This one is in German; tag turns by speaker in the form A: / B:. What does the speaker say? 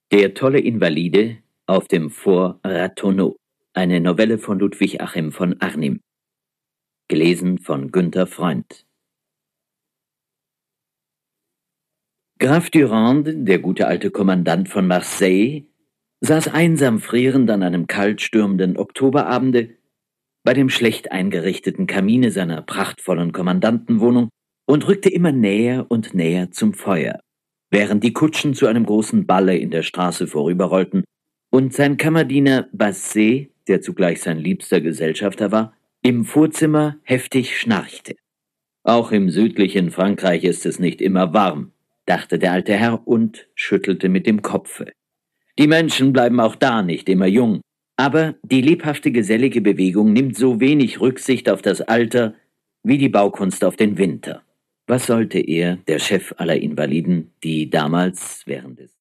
A: Der tolle Invalide auf dem Fort Ratonneau. Eine Novelle von Ludwig Achim von Arnim. Gelesen von Günter Freund. Graf Durande, der gute alte Kommandant von Marseille, saß einsam frierend an einem kaltstürmenden Oktoberabende bei dem schlecht eingerichteten Kamine seiner prachtvollen Kommandantenwohnung und rückte immer näher und näher zum Feuer, während die Kutschen zu einem großen Balle in der Straße vorüberrollten und sein Kammerdiener Basset, der zugleich sein liebster Gesellschafter war, im Vorzimmer heftig schnarchte. Auch im südlichen Frankreich ist es nicht immer warm, dachte der alte Herr und schüttelte mit dem Kopfe. Die Menschen bleiben auch da nicht immer jung, aber die lebhafte gesellige Bewegung nimmt so wenig Rücksicht auf das Alter wie die Baukunst auf den Winter. Was sollte er, der Chef aller Invaliden, die damals während des